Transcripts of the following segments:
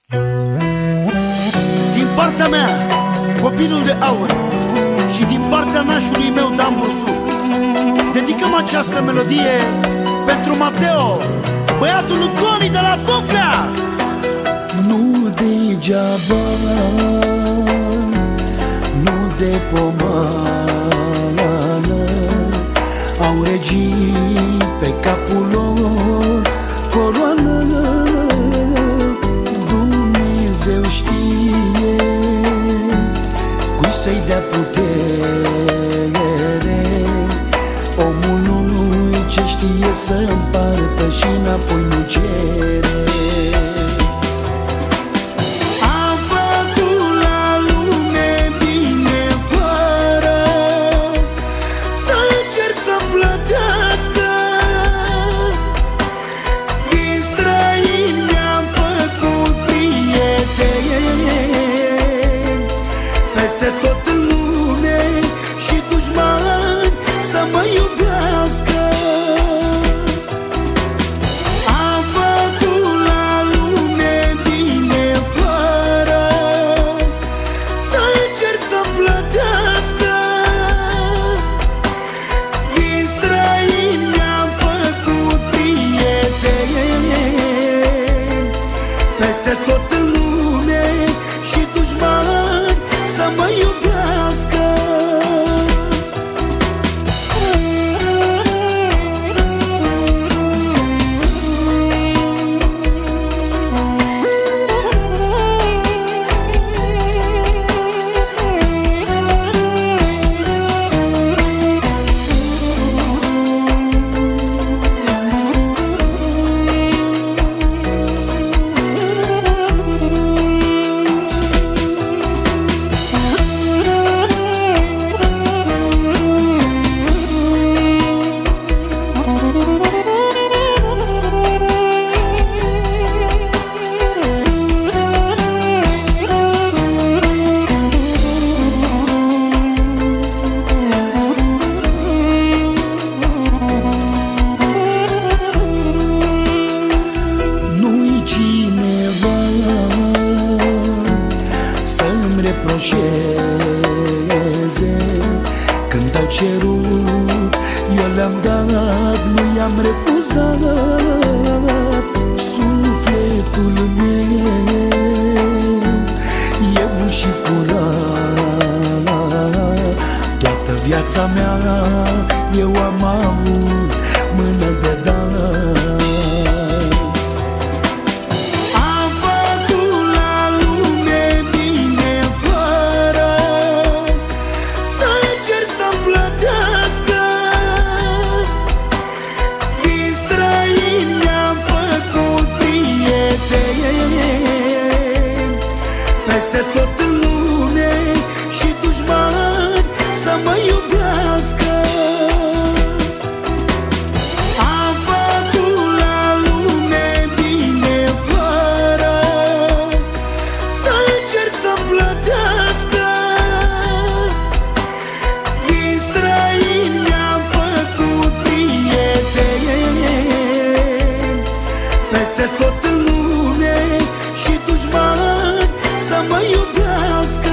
Din partea mea, copilul de aur, și din partea nașului meu, Dan Bursuc, dedicăm această melodie pentru Mateo, băiatul lui Toni de la Toflea. Nu degeaba, nu de pomană, au regii pe capul lor coroană. Dumnezeu știe cui să-i dea putere, omului ce știe să împartă și înapoi nu cere. Peste tot în lume și dușmani să mă iubească. Am făcut la lume bine fără să cer să-mi plătească. Din străini mi-am făcut prieteni, peste tot în lume și dușmani să mă iubească. Când au cerut, eu le-am dat, nu i-am refuzat. Sufletul meu e bun și curat. Toată viața mea eu am avut mână de dat. Peste tot în lume și dușmani să mă iubească. Am făcut la lume bine fără să cer să-mi plătească. Din străini mi-am făcut prieteni, peste tot în lume și dușmani să mă iubească.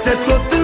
peste tot